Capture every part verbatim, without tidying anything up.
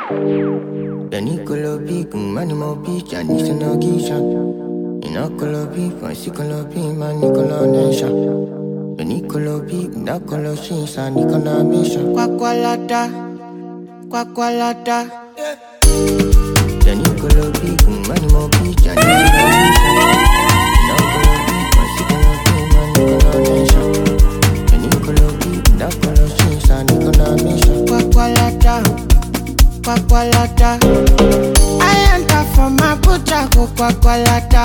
The Nicolo Peak, money more beach, I need to know Gisha. Nicolo Peak, I see Nicolo Peak, my Nicolo Nation. The Nicolo Peak, Nicolo Shinsa, Nicola Mission. Quacqualata, Quacqualata. The Nicolo Peak, money more beach, I need to know Gisha. Nicolo Peak, I see Nicolo Peak, my Nicola Nation. The Nicolo Peak, Nicolo Shinsa, Nicola Mission. Quacqualata. Quacqualata. I enter from my butcher, go quacqualata.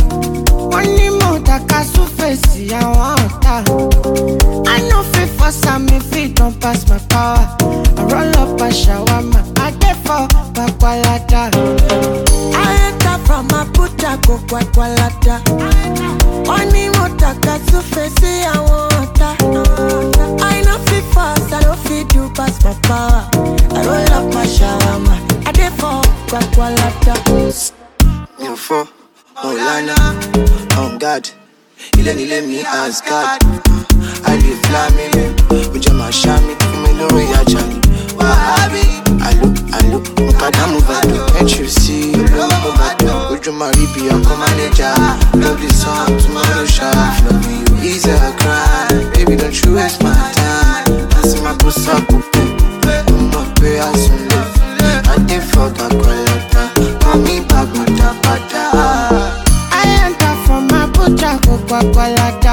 Money more taka su face, I want her. I know fit for some if it don't pass my power. I roll up a shawarma, I get for quacqualata. I enter from my butcher, go quacqualata. Money more taka su face, I want her. I know fit fast, I don't fit do pass my power. I roll up my shawarma, I dey for quacqualata. You for Olana, on God, you let me ask God. I live flaming, with my shami, me no reaction. Wahabi, I look, I look, Mukada Muvado, can't you see? Look, Muvado, with your maribi, I'm manager. Love this song, tomorrow shot. Love you, easy a cry. Baby, don't you waste my time. I see my pussy up, I'm not pay as soon as I did for the qualata. Mommy, back, mata, pata. I enter from my butcher, go quacqualata.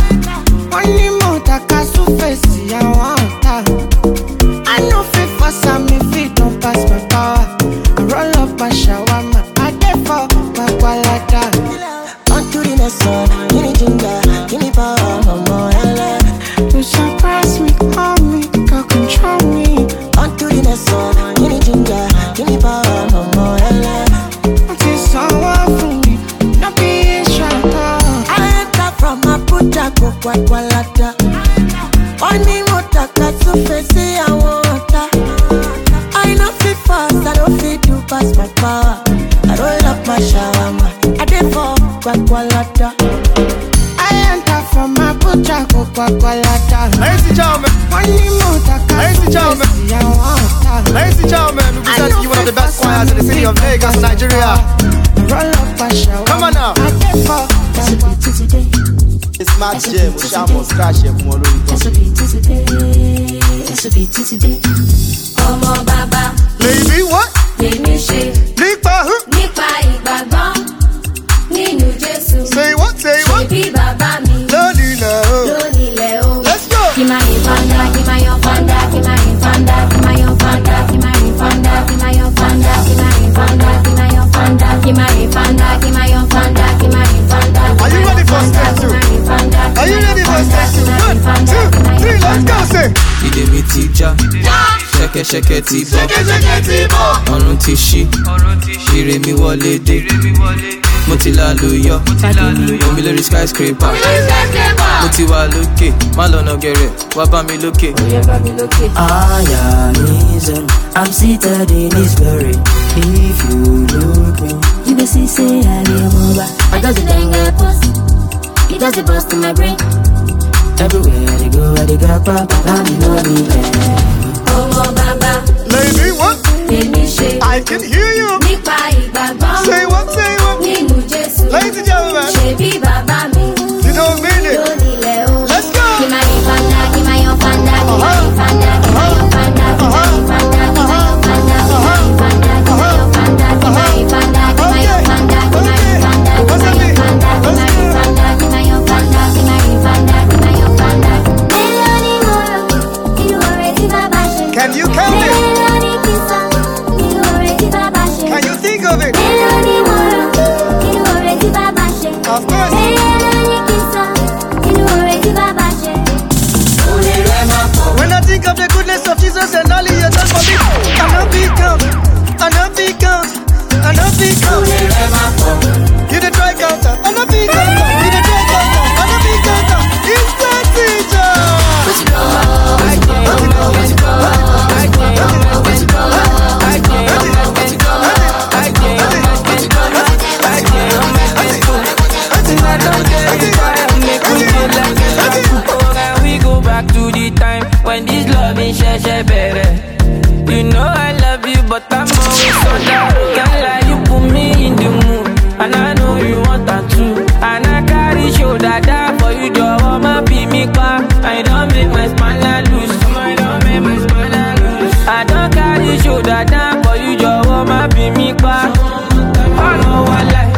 Money more taka su face, I want her. I know fit for some if it don't pass my power. I roll up a shawarma, I get for quacqualata. On to the next one, give me ginger, give me power, mama, hello. You surprise me, call me, can't control me. On to the next one, give me ginger, give me power, mama, hello. Until someone for me, not be a shaka. I enter from my puta, go quacqualata. Money more taka su face, I want her. I know fit fast, I don't fit do pass my power. I roll up my shawarma, I dey for quacqualata. I enter from my butcher, go quacqualata. Ladies and gentlemen, Money more taka Ladies and su gentlemen. face, I want her. ladies and gentlemen, we present to you one of the best choirs in the city of Lagos, Nigeria. Roll up a shawarma, Come on now. I get for It's Matt J, we shall must crash here from all over. Ọmọ bàbá, Lady, what? tèmi ṣe Nipa, huh? nípa ìgbàgbọ́ nínú Jésù. Say what, say what? Ṣebí bàbá mi Lady, now. lónílẹ̀ o. Let's go. Kí máa yin fanda, kí máa yan fanda, kí máa yin fanda, kí máa yan fanda, kí máa yin fanda, kí máa yan fanda, kí máa yin fanda, kí máa yan fanda, kí máa yin fanda, kí máa yan fanda, kí máa yin fanda. Are you ready for step two? Are you ready for step two? One, two, three, let's go, say. Ìdè mi ti já, ṣẹ̀kẹ̀ṣẹ̀kẹ̀ ti bọ́, ọ̀run ti ṣí, ire mi wọlé dé, mo ti lálùyọ, omi lórí skyscraper, mo ti wà lókè, má lọ́nà gẹ̀rẹ̀, wá bá mi lókè. I am Israel, I'm seated in His glory. If you look me, you will see say I am over. I just didn't get post. It does the bust in my brain. Everywhere they go, I they got papa, I know me. Ọmọ bàbá, Lady, what? tèmi ṣe I can hear you. nípa ìgbàgbọ́ Say what, say what? nínú Jésù. Ladies and gentlemen, Ṣebí bàbá mi you don't mean it. lónílẹ̀ o. Let's go. Kí máa yin fanda, kí máa yan fanda, kí máa yin fanda, kí máa yan fanda, kí máa yin fanda, kí máa yan fanda, kí máa yin fanda, kí máa yan fanda, kí máa yin fanda, kí máa yan fanda, kí máa yin fanda, kí máa yin fanda, kí máa yin fanda, kí máa yin fanda, kí máa yin fanda, kí máa yan fanda. Mélòó ni mo rò nínú oore tí bàbá ṣe? Can you count it? Mélòó ni kí n sọ nínú oore tí bàbá ṣe? Can you think of it? Mélòó ni mo rò nínú oore tí bàbá ṣe? Of course. Mélòó ni kí n sọ nínú oore tí bàbá ṣe? When I think of the goodness of Jesus and all He has done for me, I know He count, I know He count, I know He count. You the try counter, I know He counter, you the try counter, I know He counter. He's the teacher. We go back to the time when this love is share better. You know I love love you, but I'm always on that road. Can't lie, you put me in the mood, and I know you want that too. And I carry shoulder down for you, your woman be me back. I don't make my spine loose. I don't make my spine loose. I don't carry shoulder down for you, your woman be me back. I know I like.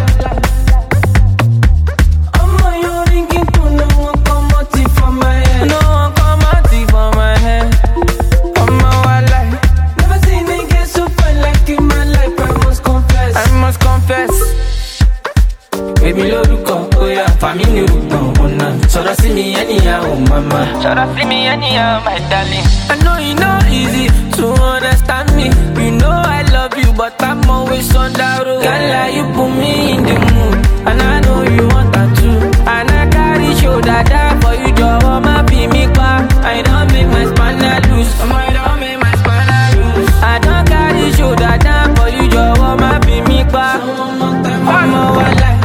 Baby, look up, oh yeah, family look down. So that's me anyhow, mama. So that's me anyhow, my darling. I know it's not easy to understand me. You know I love you, but I'm always on that road. Can't lie, you put me in the mood, and I know you want that too. And I carry shoulder down for you, your woman be me back. I don't make my spine loose. I don't make my spine loose. I don't carry shoulder down for you, your woman be me back. One more life.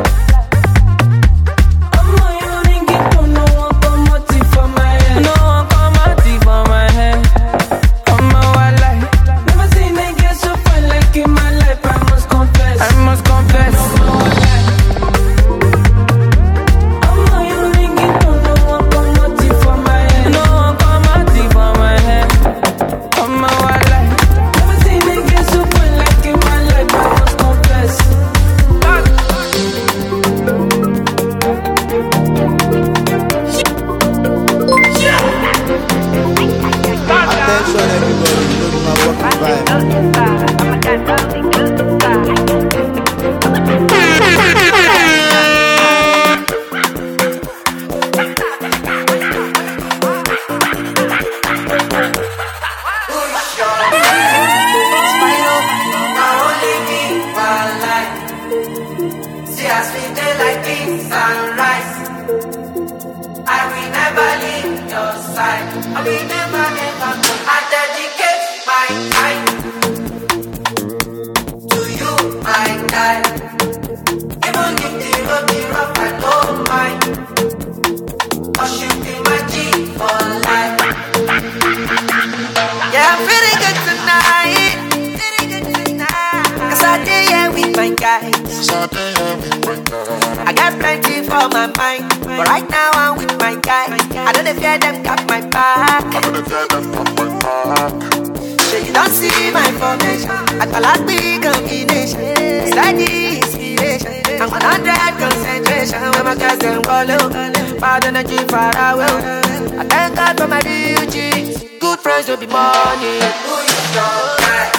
I got plenty for my mind, but right now I'm with my guy. I don't fear them got my back. I don't fear them got my back. So you don't see my formation. I call out big combination. It's like the inspiration. I'm one hundred concentration. When my guys them follow, bad energy far away. I thank God for my real G's. Good friends will be money. Who is your guy?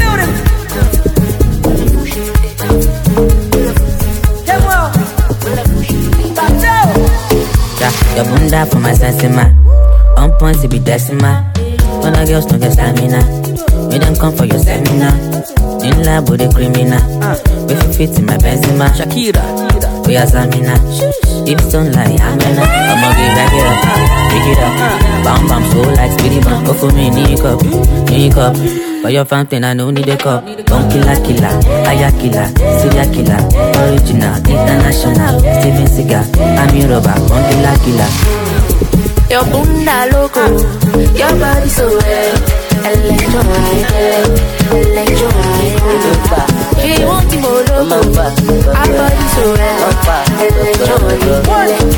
Come on. die for my sensima. On point to be decimal. When the girls don't get stamina, make them come for your seminar. In lab with the criminal, we fit fit in my Benzema. Shakira, we are Samina. If don't like Amena, I'ma get back it up, pick it up. Bam bam, so like speedy bam. Go for me, need cup, need cup. For your fountain, I don't need a cup. Don't killer, killer, Aya killer, serial killer, original, international. Steven Seagal, I'm your robber, don't killer, killer. Your bunda loco, your body so well. Electronic, electronic. She won't be more loco, our body so well. Electronic,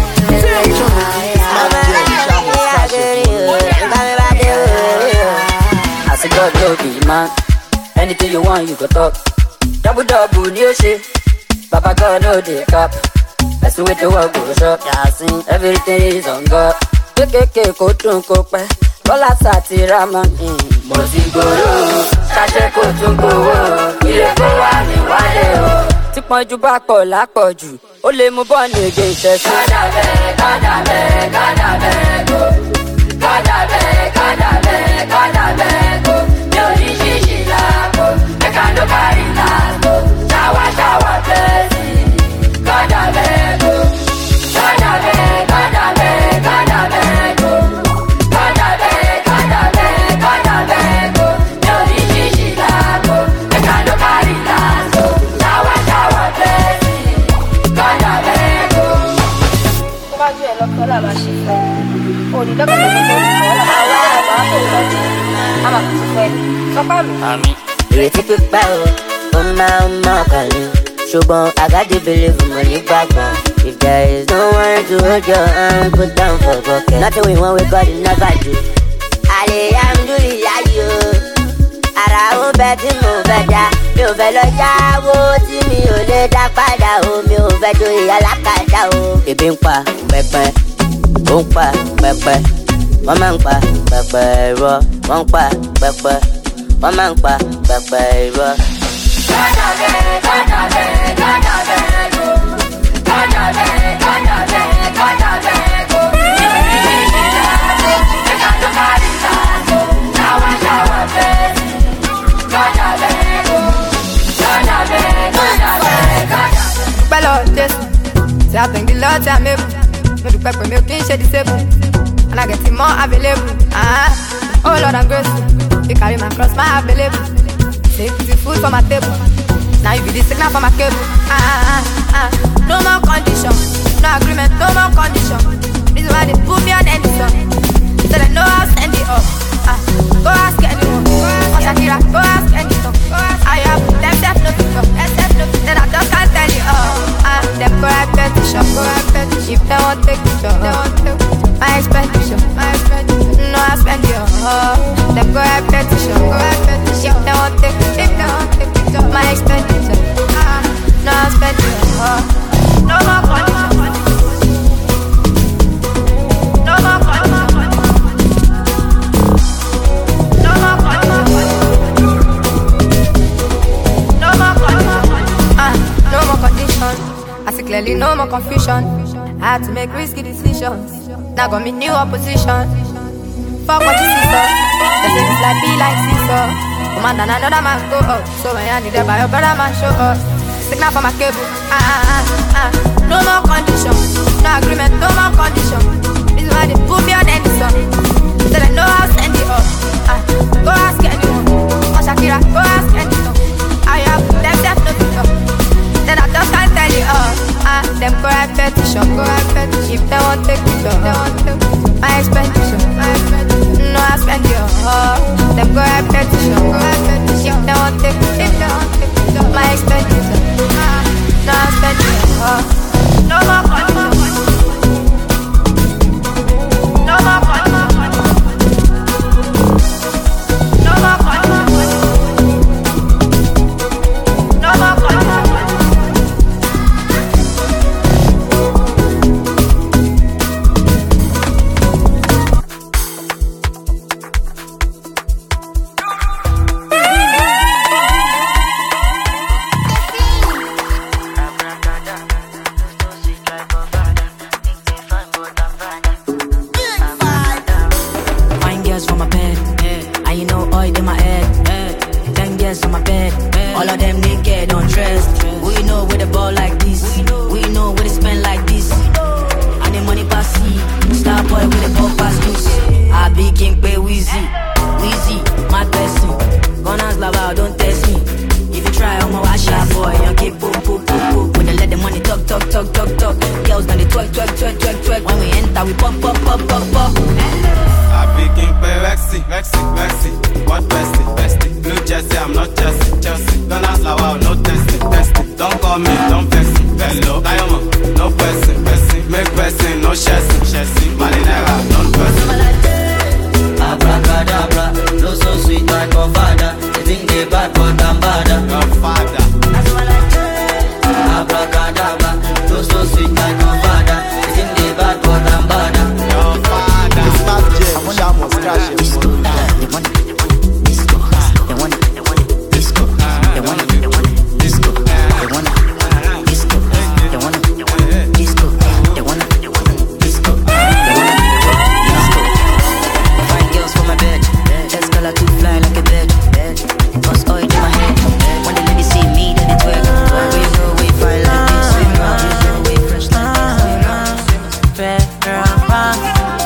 I said God love you, man. Anything you want, you go talk. Double double, new shit. Papa God know the cap. That's the way the world goes up. Yeah, I sing everything is on God. Kékéké kó tún kó pẹ́, Bọ́lá Sàtì Ramon. Mo ti gbòòrò, ṣàṣẹ kó tún gbòòrò, ilé kó wà ní wálé o. Tí pọ́njú bá pọ̀ lápọ̀jù, ó lè mú bọ́ọ̀lù ègé ìṣẹ́sí. Kọ́dà bẹ́ẹ̀, kọ́dà bẹ́ẹ̀, kọ́dà bẹ́ẹ̀ kó. Kọ́dà bẹ́ẹ̀, kọ́dà bẹ́ẹ̀, kọ́dà bẹ́ẹ̀ kó. Mi ò ní ṣíṣì láàbò, ẹ̀ka ló kárí láàbò. Ṣáwá ṣáwá bẹ́ẹ̀ sí, kọ́dà bẹ́ẹ̀ kó. Kọ́dà bẹ́ẹ̀, kọ́dà bẹ́ẹ̀, kọ́dà bẹ́ẹ̀ kó. Kọ́dà bẹ́ẹ̀, kọ́dà bẹ́ẹ̀, kọ́dà bẹ́ẹ̀ kó. Mi ò ní ṣíṣì láàbò, ẹ̀ka ló kárí láàbò. Ṣáwá ṣáwá bẹ́ẹ̀ sí, kọ́dà bẹ́ẹ̀ kó. Tó bá jù ẹ lọ́kọ́ làbá ṣe fẹ́. Òní dọ́kítà tó tó ń bọ̀ ọ́ làwọn àbá tó lọ́jọ́. A máa tún fẹ́ sọ́pá mi. Ìrètí pípẹ́ o, ó máa ń mọ̀ kàlù. Ṣùgbọ́n I got to believe mo nígbàgbọ́. If there is no one to hold your hand, put down for pocket. Nothing we want, we got it, never do. Alhamdulillah yo, ara ó bẹ tí mo fẹ́ dá. Mi ò fẹ́ lọ yáwó tí mi ò lè dá padà o. Mi ò fẹ́ joyè alákàdá o. Ebi ń pa pẹpẹ, ó ń pa pẹpẹ. Wọ́n máa ń pa pẹpẹ irọ́. Wọ́n ń pa pẹpẹ, wọ́n máa ń pa pẹpẹ irọ́. Kọ́dà bẹ́ẹ̀, kọ́dà bẹ́ẹ̀, kọ́dà bẹ́ẹ̀ kó. Kọ́dà bẹ́ẹ̀, kọ́dà bẹ́ẹ̀, kọ́dà bẹ́ẹ̀ kó. Ẹ̀ka tó kárí láàbò, ṣáwá ṣáwá bẹ́ẹ̀ sí. Kọ́dà bẹ́ẹ̀ kó. Kọ́dà bẹ́ẹ̀, kọ́dà bẹ́ẹ̀, kọ́dà bẹ́ẹ̀. Pẹ̀lú Jésù, tí a thank the Lord tí a mẹ́bù. Mo dúpẹ́ pé mi ò kí ń ṣe disable. And I get it more available. Ah, oh Lord, I'm grateful. You carry my cross, my available. Take the food from my table. Now you be the signal for my cable. Ah, ah, ah. No more condition, no agreement, no more condition. This is why they put me on any song. So they know I'll send it up. Ah, go ask anyone. Oh Shakira, go ask anyone. I have them self no picture. Then I just can't tell you all. Ah, them go right petition, go right petition. If they won't take it, they won't take it. My expectation, my expectation. No, I spend it all. Them go right petition, go right petition. If they won't take it, if they won't take it, my expectation. Ah, no, I spend it all. No more condition. No more condition. No more condition. No more condition. Ah, no more condition. I see clearly no more confusion. I had to make risky decisions. Now got me new opposition. Fuck what you see, sir. They say it's like be like seesaw. Come on, and another man go up. So when I need it by your brother man show up. Signal for my cable. Ah, ah, ah, ah. No more condition. No agreement, no more condition. This is why they put me on any song. So they know I'll send it up. Ah, go ask anyone. Oh Shakira, go ask anyone. I have them self no picture. Then I just can't tell you all. Ah, them go right petition, go right petition. If they won't take it, they won't take it. My expectation, my expectation. No, I spend it all. Them go right petition, go right petition. If they won't take it, if they won't take it. My expectation, ah, no, I spend it all. No more condition. No more condition. No more condition. No more condition. enter, we pop, pop, pop, pop, pop. I begin pay Vexy, Vexy, Vexy. What bestie, bestie? Blue Jersey, I'm not Chelsea, Chelsea. Don't ask like wow, no testing, testing. Don't call me, don't vex me. Hello, Diamond, no person, person. Make person, no chassis, chassis. Malinera, don't person. Abracadabra, no so sweet like your father. You think they bad, but I'm badder. Your father. Abracadabra, no so sweet like your father. You think they bad, but I'm badder. Your father. It's Mac J, I must crash it. Disco, they want it, they want it. Disco, they want it, they want it. Disco, they want it, they want it. Disco, they want it, they want it. Disco, they want it, they want it. Disco, they want it, they want it. Disco, they want it, they want it. Disco. Fine girls for my bed. Let's color to fly like a bird. Cause oil in my head. When the ladies see me, then it's work. Where you go, we fly like this. Swim around, you go, we fresh like this. Swim around, fair, around.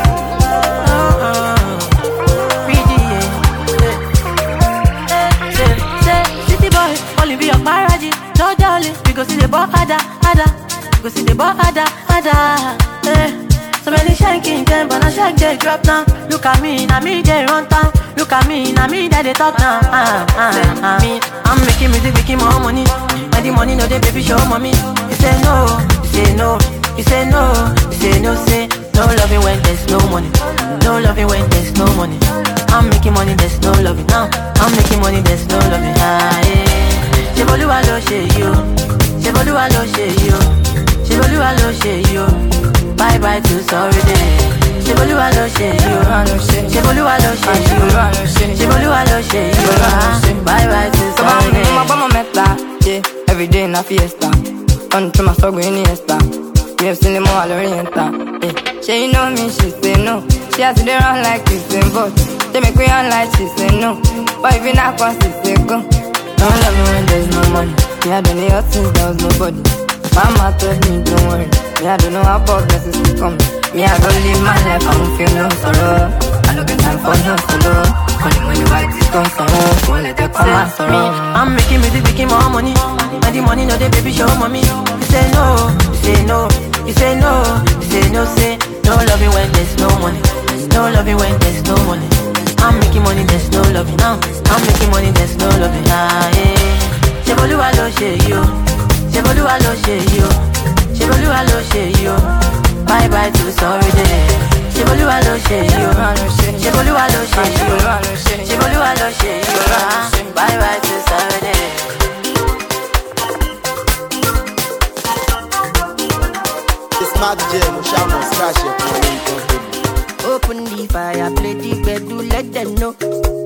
Be your marriage, no darling. We go see the bar, ada, ada. We go see the bar, ada, ada. Eh. So many shanking them, but I shake they drop now. Look at me, now me they run town. Look at me, now me that they talk now. Ah, ah, ah. Me, I'm making music, making more money. And the money no they baby show mommy. You say no, you say no, you say no, you say no, say no loving when there's no money. No loving when there's no money. I'm making money, there's no loving now. I'm making money, there's no loving. Ah, yeah. Ṣé Bolúwa ló ṣe yìí o, ṣé Bolúwa ló ṣe yìí o, ṣé Bolúwa ló ṣe yìí o, bye bye to sorry day. Ṣé Bolúwa ló ṣe yìí o, ṣé Bolúwa ló ṣe yìí o, ṣé Bolúwa ló ṣe yìí o, bye bye to sorry day. Mo bá mo mẹ́ta, yeah, every day na fiesta. On to my struggle in Insta, we have seen them all orienta. She know me, she say no. She has to run like this and but they make me on like she say no. But if you not cross, she say go. Don't love me when there's no money. Yeah, I don't need her since there was nobody. Mama told me don't worry. Yeah, I don't know how about blessings to come. Me, I don't live my life, I don't feel no sorrow. I don't get time for no solo. Only when the white is gone somewhere, won't let it come and sorrow. I'm making music, making more money. And the money no, the baby show mommy. You say no, you say no, you say no, you say no, say no loving when there's no money. No loving when there's no money. I'm making money, there's no loving now. I'm making money, there's no loving. Ah, yeah. Ṣé Bolúwa ló ṣe yìí o, ṣé Bolúwa ló ṣe yìí o, ṣé Bolúwa ló ṣe yìí o, bye bye to sorry day. Ṣé Bolúwa ló ṣe yìí o, ṣé Bolúwa ló ṣe yìí o, ṣé Bolúwa ló ṣe yìí o, bye bye to sorry day. It's Mac J, I must crash it. Open the fire, play the bed, do let them know.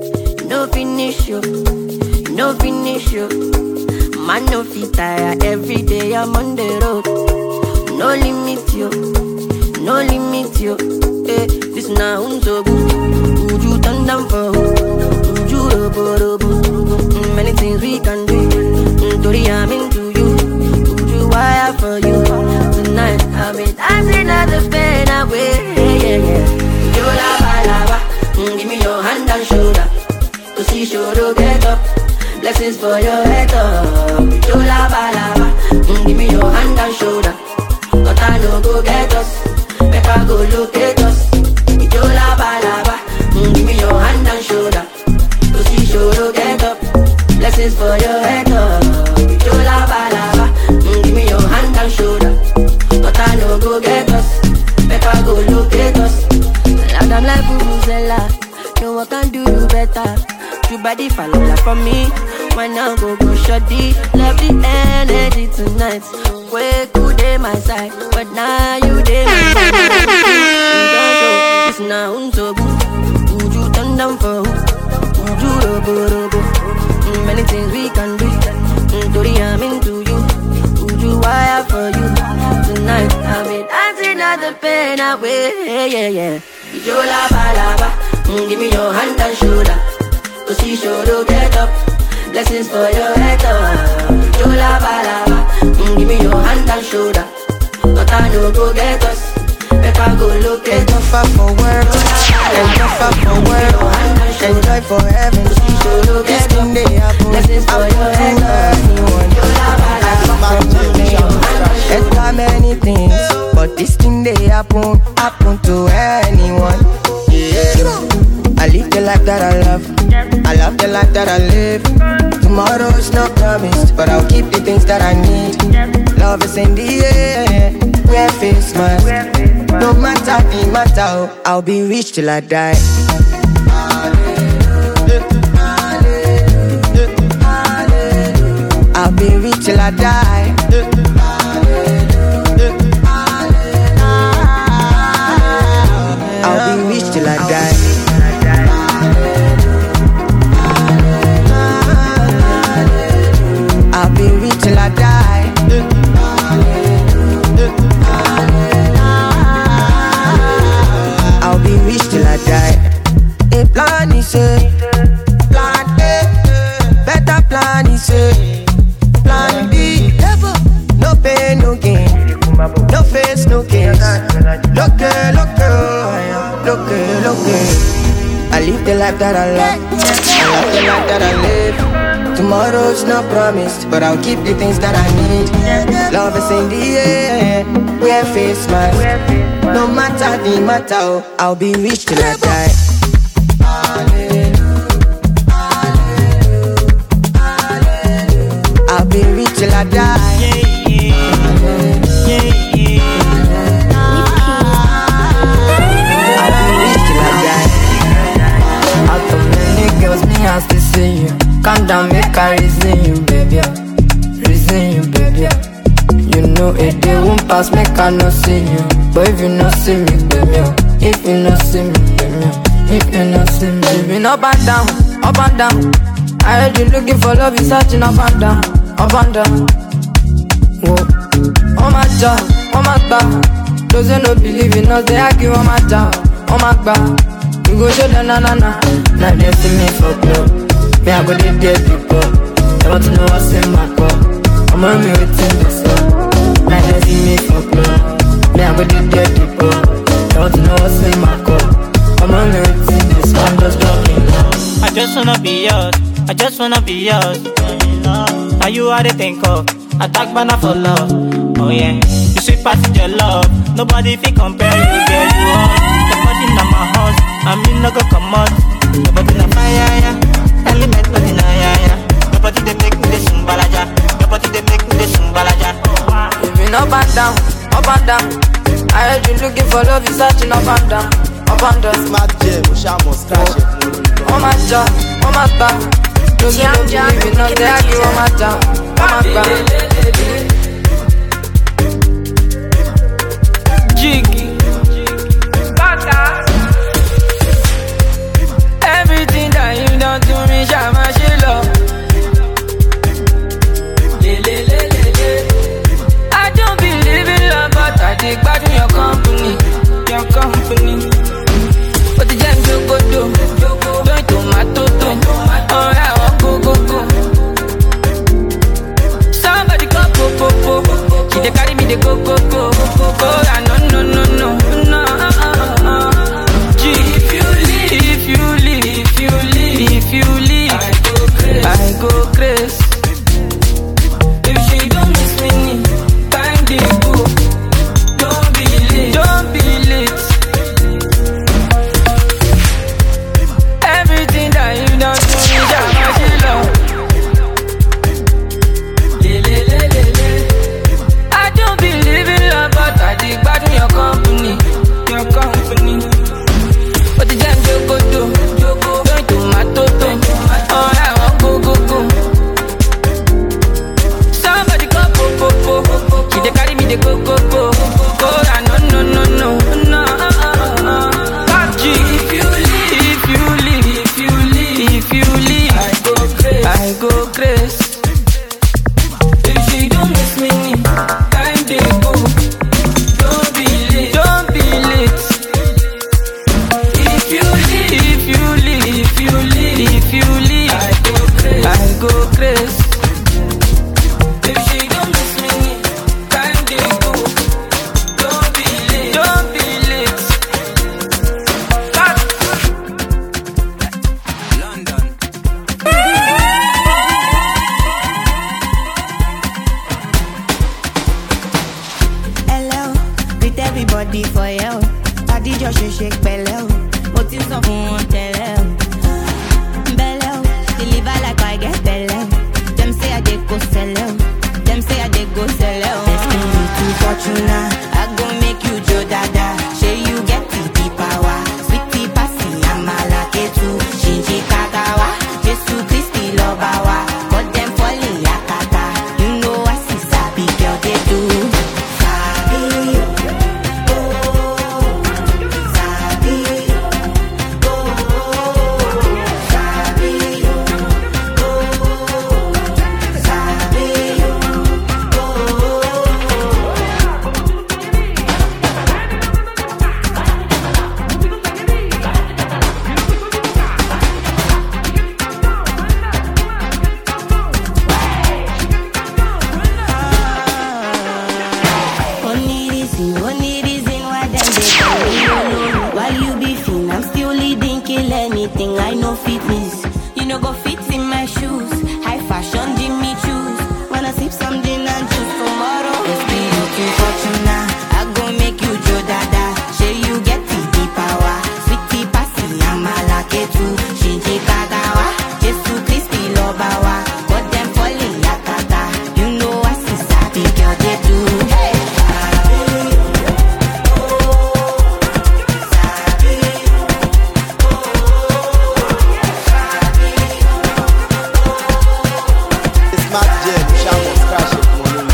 No finish you, no finish you. Man no fit tire, every day I'm on the road. No limit you, no limit you. Eh, this now unso good. Would you turn down for who? Would you robo robo? Many things we can do. Tori, I'm into you. Would you wire for you? Tonight I've been dancing at the bed away. Yeah, yeah. You lava lava, mm, give me your hand and shoulder. To see shoulder get up, blessings for your head up. You lava lava, mm, give me your hand and shoulder. But I no go get us, make I go locate us. You lava lava, mm, give me your hand and shoulder. To see shoulder get up, blessings for your head up. You lava lava, mm, give me your hand and shoulder. But I no go get us, make I go locate us. I'm like Vuvuzela, no one can do you better. You body follow like from me. Why now go go shorty? Love the energy tonight. Way good day my side, but now you day my side. You don't show, it's now unso good. Would you turn down for who? Would you robo robo? Mm, many things we can do. Mm, Tori, I'm into you. Would you wire for you? Tonight I've been dancing at the pain away. Yeah, yeah. You lava lava, mm, give me your hand and shoulder. To see shoulder get up, blessings for your head up. You lava lava, mm, give me your hand and shoulder. But I no go get us, make I go look at us. Enjoy for work, enjoy for work, enjoy for heaven. This thing they happen, blessings for your head up. You lava lava, enter many things, but this thing they happen, happen that I need. Love is in the air, wear face mask. No matter the matter, I'll be rich till I die. I'll be rich till I die. I'll be rich till I die. I'll be rich till I die. I'll be rich till I die. A plan is a plan A, better plan is a plan B. No pain, no gain, no face, no case. Look at, look at, look at, look at. I live the life that I love, I love the life that I live. Tomorrow's not promised, but I'll keep the things that I need. Love is in the air, wear face mask. No matter the matter, I'll be rich till I die. I'll be rich till I die. Yeah, yeah, yeah, yeah. I'll be rich till I die. Out of many girls, me has to see you. Calm down, make I reason you, baby. Reason you, baby. You know a day won't pass, make I no see you. But if you no see me, baby, if you no see me, baby, if you no see me, you've been up and down, up and down. I heard you looking for love, you searching up and down, up and down. Whoa, oh my job, oh my God. Those who no believe in us, they argue on my job, oh my God. You go show them na na na. Now they see me for club. Me I go to dead people. They want to know what's in my cup. I'm on me waiting this up. Now they see me for club. Me I go to dead people. They want to know what's in my cup. I'm on me waiting this up. I'm just talking now. I just wanna be yours. I just wanna be yours. Now you are the think of. Attack banner for love. Oh yeah. You sweet passing your love. Nobody fit compare you, girl. You are the body in my house. I mean no go come out. Nobody na fire, yeah. Element body na yeah, yeah. Nobody they make me the sumbalaja. Nobody they make me the sumbalaja. You've been up and down, up and down. I heard you looking for love, you searching up and down, up and down. Smart J, Mushamo, scratch it. Oh my job, oh my God. No you don't believe in us, they argue on my job, oh my God. Jiggy. Everything that you done to me, Shama, she love. I don't believe in love, but I dig back in your company, your company. But the jam you go do, don't tomato, oh I want go go go. Somebody go go go go. She dey carry me, they go go go go. Oh no no no no no. If you leave, if you leave, if you leave, if you leave, I go crazy. I go crazy. If she don't miss me, time they go. Don't be late, don't be late. Everything that you done to me, Jama, she love. I don't believe in love, but I dig back in your company, your company. But the jam you go do, don't do my toto. Oh, I want go go go. Somebody go go go go. She dey carry me, they go go go. Oh, no no no no no. If you leave, if you leave, if you leave, if you leave, I go crazy. I go crazy. If she don't miss me, time they go. Don't be late, don't be late. If you leave, if you leave, if you leave, if you leave, I go crazy. I go crazy. If she don't miss me, time they go. Don't be late, don't be late. London. Hello, with everybody for you. Body just shake shake belly. Motive so fun tell belly. Deliver like I get belly. Them say I dey go sell. Them say I dey go sell it. Espiritu Fortuna, I go make you Joe Dada. Say you get the power, sweetie passy, amala ketu, shinji kagawa, Jesu Christi lobawa, but them falling yakata. You know I see sabi girl they do. Sabi, oh, sabi, oh, sabi, oh, sabi, Only reason, only reason why them they call me alone. While you be fin, I'm still leading, kill anything. I know fitness, you know go fit in my shoes. High fashion, Jimmy choose. Wanna sip some gin and juice tomorrow? Espiritu Fortuna, I go make you Joe Dada. Say you get the power, sweetie passy, amala ketu, shinji kagawa, Jesu Christi lobawa, but them falling yakata. You know I see sabi girl they do. Hey. Smart Jen, Shamus, crash it, money.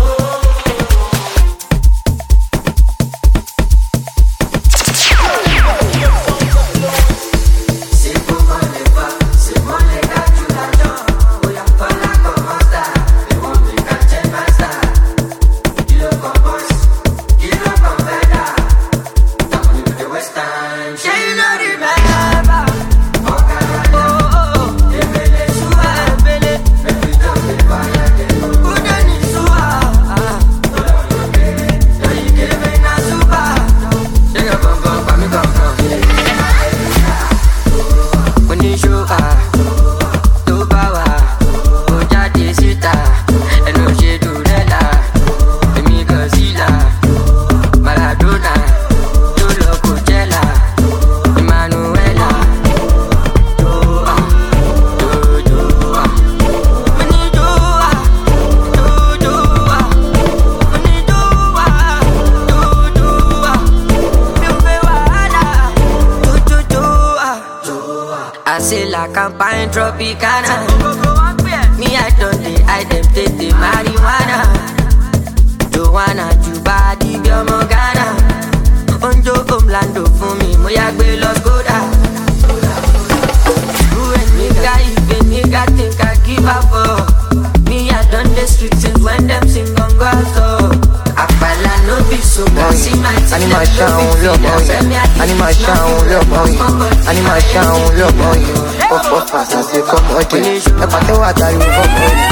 I say la campagne tropicana. Me I don't dey, I dem take the marijuana. Joanna, Juba, di Biomo Ghana. Onjo Omlando fún mi, mo ya gbé lọ Skoda. Who a nigga, if a nigga think I give up for me, I done the street since when them sing on gozo. Apala no be so bossy, my Animation, look boy. Animation, look boy. Animation, look boy. Pop pop fast as they come out. The party water you pop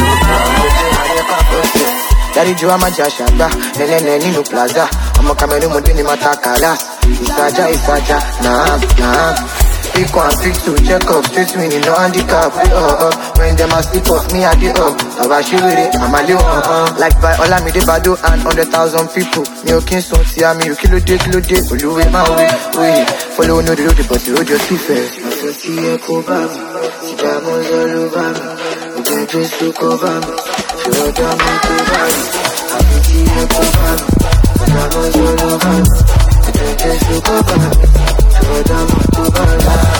boy. Daddy Joe ama jashaba, nene nene no plaza. I'ma come in with any matakala. Isaja, isaja, nah, nah. Pick one, pick two, check up, straight winning, no handicap. Uh, uh, when them a sleep off, me at the up. I shoot with it, I'm a little uh, uh. Like by all I made the bado and hundred thousand people. Me okay, so see me, you kilo day, kilo day. Follow with my way, way. Follow no the road, but the road just be fair. I feel see a cover, see diamonds all over me. You can just look over me. Show them my cover. I feel see a cover, see diamonds all over me. You can just look over me. Show them my cover.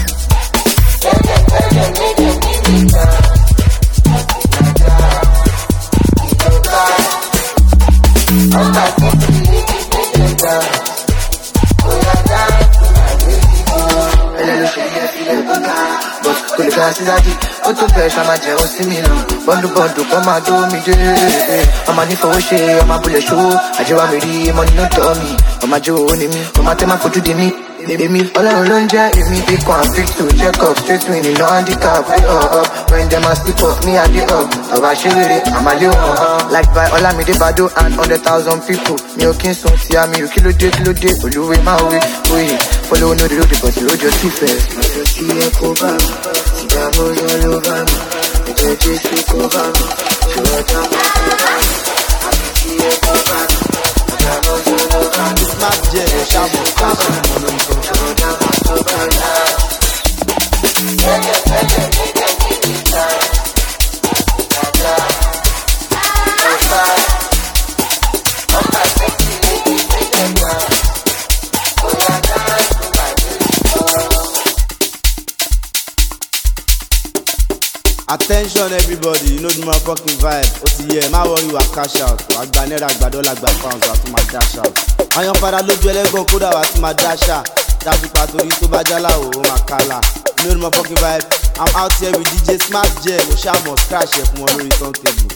Ó tó bẹ́ẹ̀ ṣá máa jẹun sí mi lọ. Bọ́ndù-bọ́ndù kọ́ máa tó mi dé. Ọmọ ní fowó ṣe, ọmọ abúlé ṣó. Àjẹwà mi rí, money no tọ́ mi. Ọmọ àjò owó ni mí, ọmọ àtẹ́ máa fojú di mí. Èmi ọlọ́run ló ń jẹ́ èmi. Pick one, pick two, check up, straight winning, no handicap. Uh, uh, when them a sleep off, me I dey up. Ọba ṣe rere, àmà lé wọn. Like by Olamide Bado and hundred thousand people. Mi ò kí n sun ti àmì, kí ló dé, kí ló dé. Olúwe máa wé, wé. Follow no the road, but the road just too fast. Mo fẹ́ sí ẹ̀kọ́ bá mi, ìdààmú yọ ló bá mi. Ẹ̀jẹ̀ Jésù kó bá mi, ṣùgbọ́n dá mi kó bá mi. Àbí sí ẹ̀kọ́ bá mi, ìdààmú yọ ló bá mi. Smart J, Shamu, Kashi, ṣùgbọ́n dá mi kó bá mi. Ẹ̀jẹ̀ ẹ̀jẹ̀ nígbà nígbà. Attention everybody, you know the motherfucking vibe. O ti yẹ, má worry wa cash out. Wà gba náírà, gba dọ́là, gba pounds, wà tún máa dash out. Àyàn padà lójú ẹlẹ́gàn kódà wà tún máa dash out. Dájúpa torí tó bá jálá o, ó máa kálá. You know the motherfucking vibe. I'm out here with D J Smart J. Mo ṣáà mọ̀ scratch ẹ̀ fún wọn lórí turntable.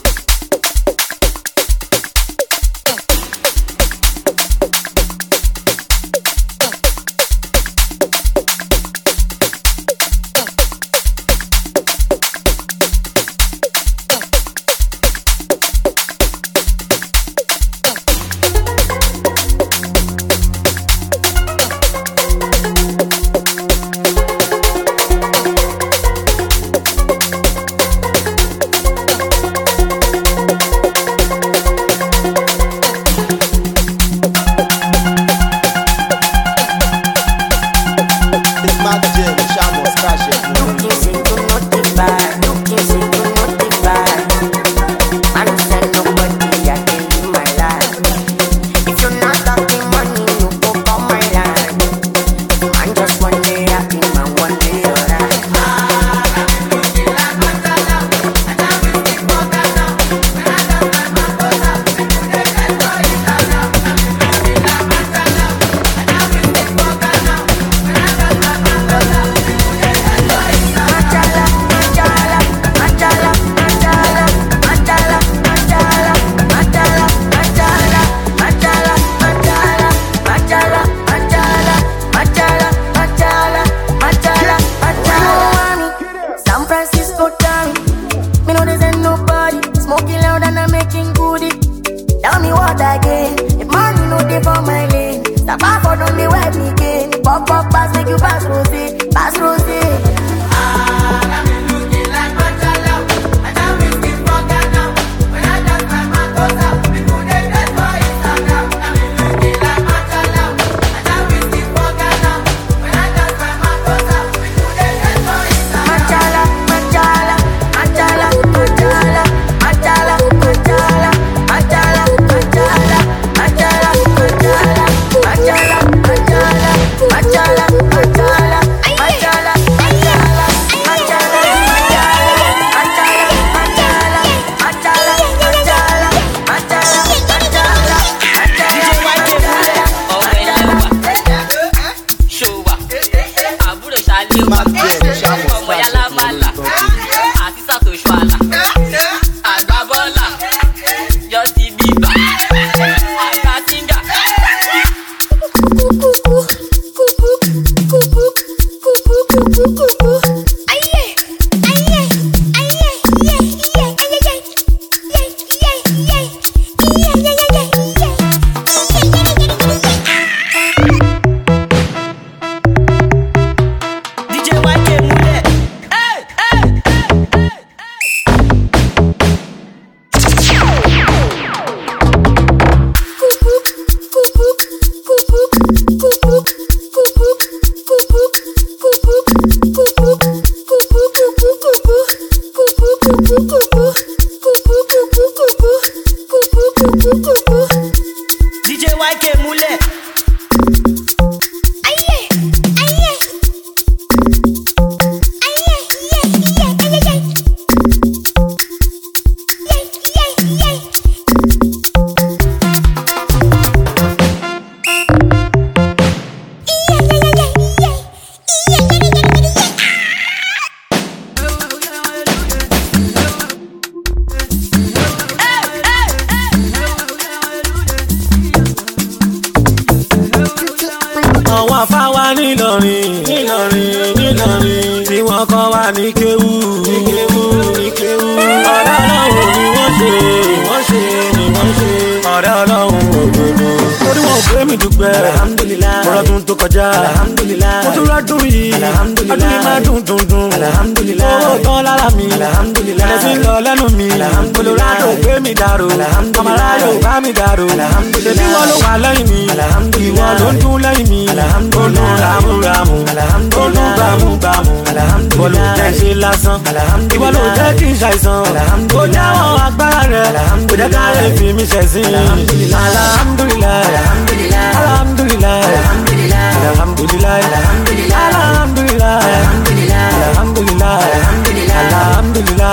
Ìwọ ló jẹ́ kí n ṣàìsàn, ó jáwọ́ agbára rẹ̀, kò jẹ́ ká lè fi mí ṣẹ̀sín. Alhamdulillah, alhamdulillah, alhamdulillah, alhamdulillah, alhamdulillah, alhamdulillah, alhamdulillah, alhamdulillah, alhamdulillah.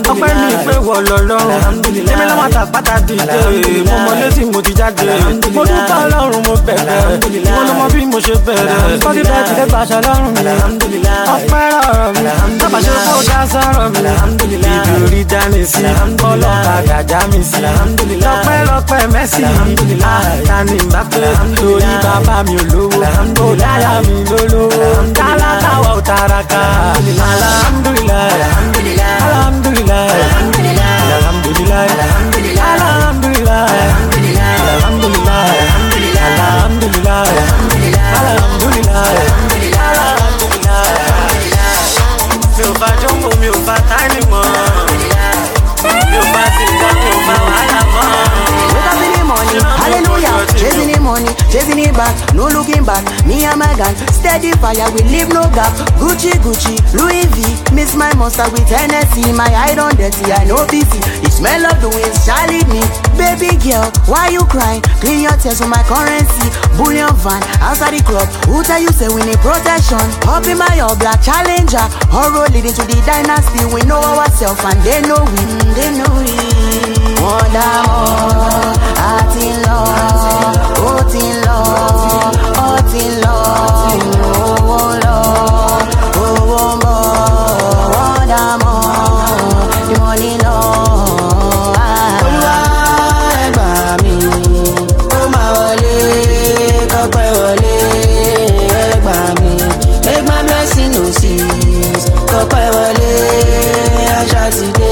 ọpẹ́ mi pé wọ lọ́lọ́run èmi lọ́wọ́ àtàpátá dìde mo mọ létí mo ti jáde mo dúpẹ́ ọlọ́run mo bẹ̀rẹ̀ mo ló mọ bí mo ṣe bẹ̀rẹ̀ kọ́sí bẹ́ẹ̀ ti dé gbàṣẹ lọ́rùn mi ọpẹ́ rọrọ̀ mi bàbá ṣe kó dá sọ̀rọ̀ mi ìdúrí dání sí ọlọ́kadà já mi sí lọ́pẹ́ lọ́pẹ́ mẹ́sì àtàní bá pé torí bàbá mi olówó ó dáyà mi lólówó tálákà wà ó tàràkà alhamdulillah alhamdulillah alhamdulillah alhamdulillah alhamdulillah alhamdulillah mi ò bá jọ́ngò mi ò bá táìmì mọ́ mi ò bá ti gbọ́ mi ò bá wàhálà mọ́. Wake up in the morning, hallelujah, chasing the money, chasing it back, no looking back, me and my gang, steady fire, we leave no gap, Gucci, Gucci, Louis V, miss my monster with Hennessy, my eye on dirty, I know B C, the smell of the wind, Charlie me, baby girl, why you crying, clean your tears for my currency, bullion van, outside the club, who tell you say we need protection, up in my all black challenger, horror leading to the dynasty, we know ourselves and they know we, they know we, one more. Hot in love, hot in love, hot in love, oh Lord, oh more, one more, the money Lord. Olúwa ẹ gbà mí, ó máa wọlé, kọ́pẹ́ wọlé, ẹ gbà mí, make my blessing no cease, kọ́pẹ́ wọlé, àṣà ti dé,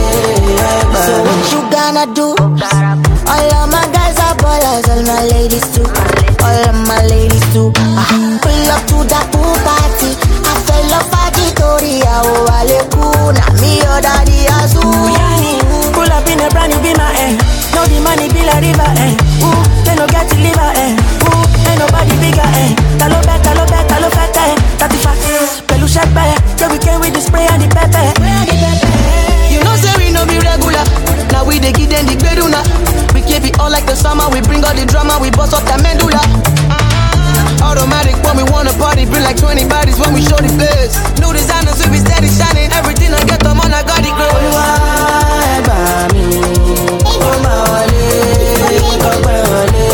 ẹ gbà mí. So what you gonna do? All of my guys are ballers, all my ladies too. All of my ladies too. Uh, pull up to that pool party. I fell off at the Toria, oh, Alekuna. Me, your daddy, Azu. Pull up in a brand new be my eh. Now the money be like river eh. Ooh, they no get to liver eh. Ooh, ain't nobody bigger eh. Talo bet, talo bet, talo bet eh. Tati fat, pelu shake eh. Yeah, we came with the spray and the pepper. You know say we no be regular. Now we dey give them the beduna. We keep it all like the summer. We bring all the drama. We bust up the medulla. Automatic when we wanna party. Bring like twenty bodies when we show the place. New designers we be steady shining. Everything I get them on I got it glow. Olúwa ẹ gbà mí, ó máa wọlé, kọ́pẹ́ wọlé,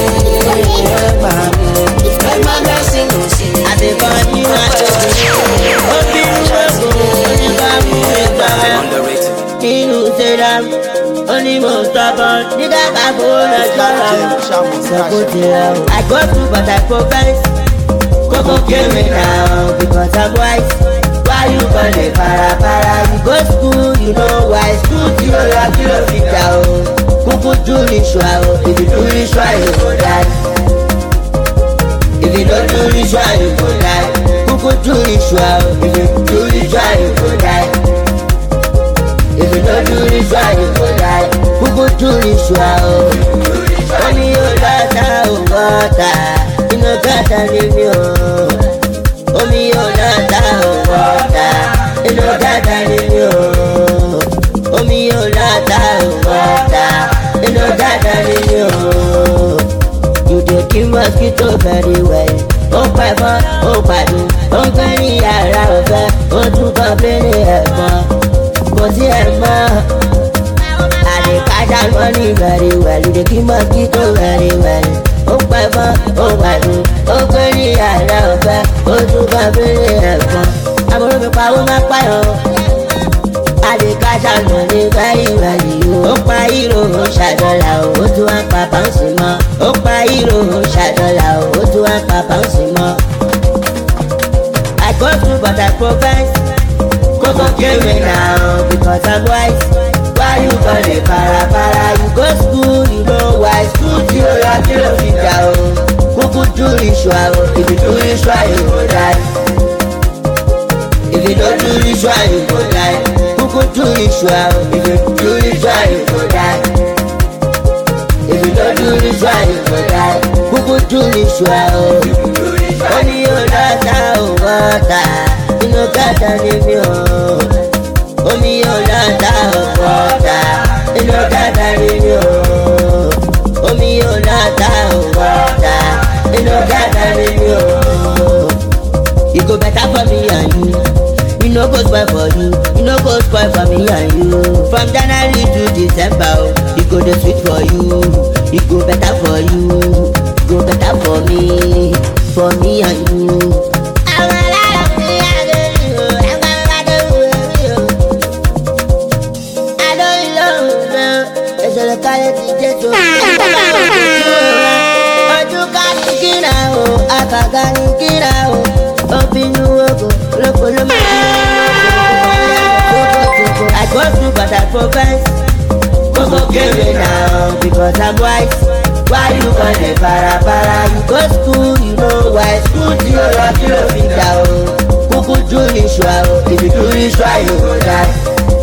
ẹ gbà mí. Ẹ má blessing ló sí. Àdébọ̀ ní àjọyọ̀. Ó bínú ẹ̀kọ́ nípa mú ìgbà. Inú ṣe dá only most stubborn. Nigga got phone and I go through but I progress. Coco kill me now because I'm wise. Why you gonna para para? You go school, you know why. School to your love, you don't fit out. Kuku do ritual, if you do ritual, you go die. If you don't do ritual, you go die. Kuku do ritual, if you do ritual, you go die. If you don't do ritual, you go die. Who go do ritual? Only you got a water. You know got a review. Only you got a water. You know got a review. Only you got a water. You know got a review. You dey kill mosquito very well. Oh papa, oh padu, oh gani yara ofe, oh tu complain ẹ̀gbọ́n. Kò sí ẹ̀ mọ́. I dey cash out money very well. You dey keep mosquito very well. Ó pẹ́ mọ́, ó pàdé, ó pé ní àrà ọ̀fẹ́, ó tún bá bèrè ẹ̀fọn. Àbúrò mi pa ó má pààyàn. I dey cash out money very well. Ó pa hírò ó ṣàdọ́là o, ó tún wá pa pàǹsì mọ́. Ó pa hírò ó ṣàdọ́là o, ó tún wá pa pàǹsì mọ́. I go through but I progress. Coco kill me now because I'm wise. Why you gonna para para? You go school, you know why. School to your love, you don't fit out. Kuku do ritual, if you do ritual, you go die. If you don't do ritual, you go die. Kuku do ritual, if you do ritual, you go die. If you don't do ritual, you go die. Kuku do ritual. Only you know that water. You know that I need you. Only you know that water. You know that I need you. Only you know that water. You know that I need you. You go better for me and you. You no go spoil for you, you no go spoil for me and you. From January to December, oh, it go dey sweet for you, it go better for you, it go better for me, for me and you. I'm alive, I don't know, I'm I don't know, it's a local DJ too. Ojú ká ní kíra o, àkàkà ní kíra o, obìnrin wo lóko ló máa I go through but I progress. Go go carry now because I'm wise. Why you gonna para para? You go school, you know why school to your rock your feet down. Kuku do ritual, if you do ritual you go die.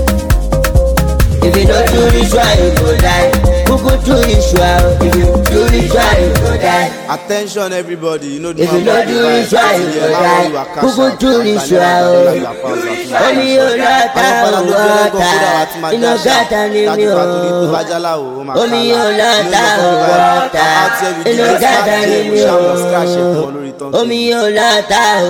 If you don't do ritual you go die. Kuku do ritual, if you do ritual you go die. Attention everybody, you know the if you don't do ritual you go die. Kuku do ritual. Omi yóò lọ́ta wọ́ta, iná gàtà ni mi ò. Omi yóò lọ́ta wọ́ta, iná gàtà ni mi ò. Omi yóò lọ́ta.